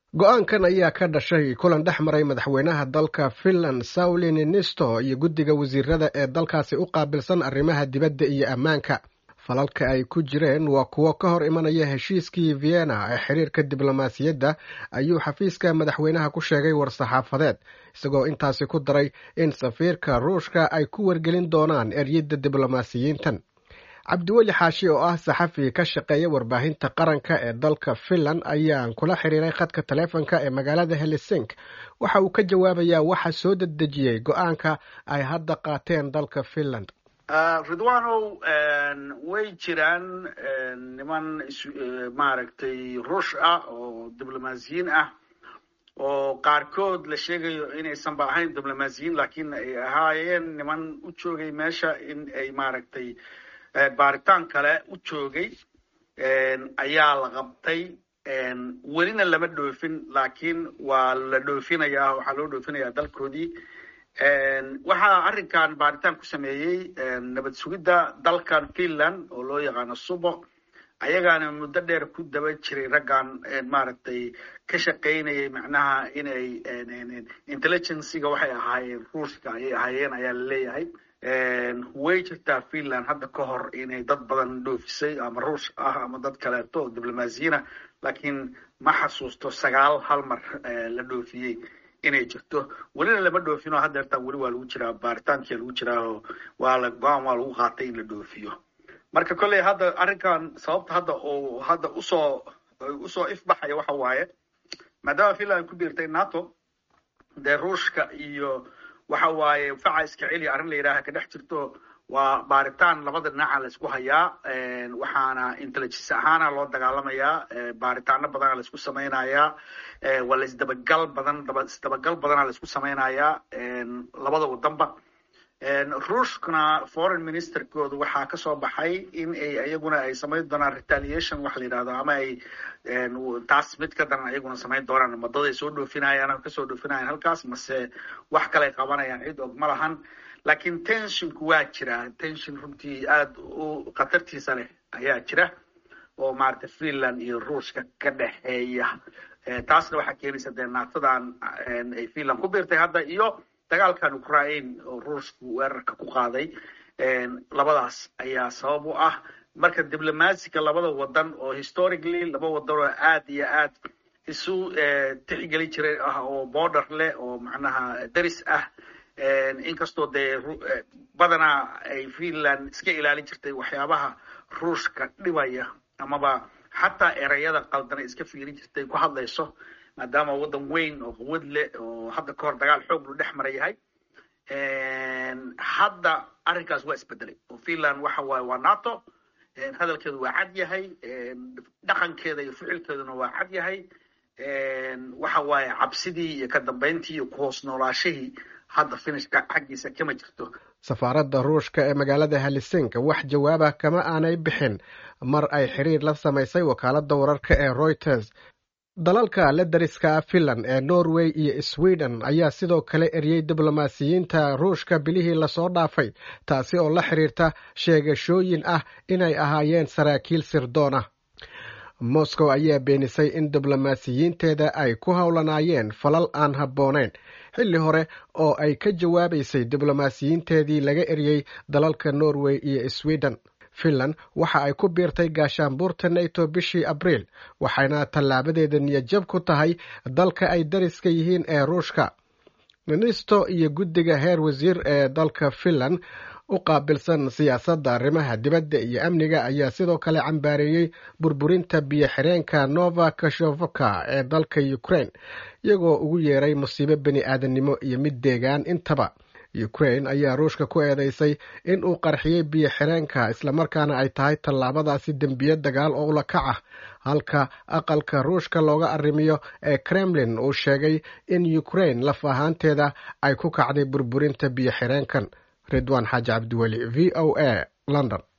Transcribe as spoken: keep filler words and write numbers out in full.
go-aankan ayaa ka dhashay kulan dhex maray madaxweynaha dalka Finland Sauli Niinisto iyo guddiga wasiirada ee dalkaasi u qaabilsan arrimaha dibadda iyo ammaanka. falalka ay ku jireen waa kuwo ka hor imanaya heshiiskii Vienna ee xiriirka diblomaasiyadda, ayuu xafiiska madaxweynaha ku sheegay war-saxaafadeed, isagoo intaasi ku daray in safiirka Ruushka ay ku wargelin doonaan eryada diblomaasiyiintan. cabdiweli xaashi oo ah saxafi ka shaqeeya warbaahinta qaranka ee dalka Finland ayaan kula xiriiray khadka taleefanka ee magaalada Helsinki. waxa uu ka jawaabayaa waxa soo dedejiyey go-aanka ay hadda qaateen dalka Finland. ridwanow way jiraan niman maaragtay ruush ah oo diblomaasiyiin ah oo qaarkood la sheegayo inaysanba ahayn diblomaasiyiin laakiin ay ahaayeen niman u joogay meesha in ay maaragtay baaritaan kale u joogay ayaa la qabtay. welina lama dhoofin laakiin waa la dhoofinayaa, waxaa loo dhoofinayaa dalkoodii. waxaa arrinkan baaritaan ku sameeyey nabad sugidda dalkan Finland oo loo yaqaano subo. ayagaana muddo dheer ku daba jiray raggan maaragtay ka shaqaynayay macnaha inay intelligencega waxay ahaayeen ruushka ayay ahaayeen ayaa la leeyahay. way jirtaa Finland hadda ka hor inay dad badan dhoofisay ama ruush ah ama dad kaleeto oo diblomaasiyiina, laakiin ma xasuusto sagaal hal mar la dhoofiyey inay jirto. welina lama dhoofino haddeertaan weli waa lagu jiraa baaritaankii lagu jiraa oo waa la go-aan waa lagu qaatay in la dhoofiyo. marka kolley hadda arrinkan sababta hadda oo hadda usoo usoo ifbaxaya waxa waaye maadaama Finland ku biirtay NATO, dee ruushka iyo waxa waaye faca iska celi arrin la yidhaaha ka dhex jirto. waa baaritaan labada dhinaca la isku hayaa, waxaana intelligence ahaana loo dagaalamayaa, baaritaano badana la isku samaynayaa, waa la isdabagal badan isdabagal badana la isku samaynayaa labada wadanba. ruushkana foreign ministerkooda waxaa kasoo baxay in ay ayaguna ay samayn doonaan retaliation wax la yidhahdo, ama ay taas mid ka daran ayaguna samayn doonaan. madaday soo dhoofinayaan ama kasoo dhoofinayaan halkaas, mase wax kale qabanayaan cid og ma lahan. laakiin tensionku waa jira, tension runtii aad u khatartiisa leh ayaa jira oo maaragtay Finland iyo ruushka ka dhexeeya. taasna waxaa keenaysa dee naatadan ay Finland ku biirtay hadda iyo dagaalkan Ukraine oo ruushku weerarka ku qaaday. labadaas ayaa sabab u ah. marka diblomaasiga labada wadan oo historically laba wadan oo aad iyo aad isu tixgeli jiray ah oo border leh oo macnaha daris ah, inkastoo dee badanaa ay Finland iska ilaalin jirtay waxyaabaha ruushka dhibaya amaba xataa erayada qaldana iska fiirin jirtay ku hadlayso, maadaama wadan weyn oo quwad leh oo hadda ka hor dagaal xoog lu dhex mara yahay. hadda arrinkaas waa isbedelay oo Finland waxa waaye waa NATO, hadalkeedu waa cad yahay, dhaqankeeda iyo ficilkeeduna waa cad yahay. waxa waaye cabsidii iyo ka dambeyntii iyo ku hoos noolaashihii hadda finishka xaggiisa kama jirto. safaaradda ruushka ee magaalada Helsinki wax jawaaba kama aanay bixin mar ay xiriir la samaysay wakaaladda wararka ee Reuters. dalalka la dariska Finland ee Norway iyo Sweden ayaa sidoo kale eryay diblomaasiyiinta ruushka bilihii lasoo dhaafay, taasi oo la xiriirta sheegashooyin ah inay ahaayeen saraakiil sirdoon ah. Moscow ayaa beenisay in diblomaasiyiinteeda ay ku howlanaayeen falal aan habboonayn xilli hore oo ay ka jawaabaysay diblomaasiyiinteedii laga eryay dalalka Norway iyo Sweden. Finland waxa ay ku biirtay gaashaanbuurta NATO bishii Abriil, waxayna tallaabadeeda niyad-jab ku tahay dalka ay dariska yihiin ee Ruushka. Niinisto iyo guddiga heer wasiir ee dalka Finland u qaabilsan siyaasadda arrimaha dibadda iyo amniga ayaa sidoo kale cambaareeyey burburinta biyo-xireenka Nova Kashevka ee dalka Ukraine, iyagoo ugu yeeray musiibo bani aadamnimo iyo mid deegaan intaba. Ukraine ayaa Ruushka ku eedeysay in uu qarxiyey biyo-xireenka, islamarkaana ay tahay tallaabadaasi dembiye dagaal oo ula kac ah, halka aqalka Ruushka looga arrimiyo ee Kremlin uu sheegay in Ukraine laf ahaanteeda ay ku kacday burburinta biyo-xireenkan. Ridwaan Xaaji Cabdiweli, V O A, London.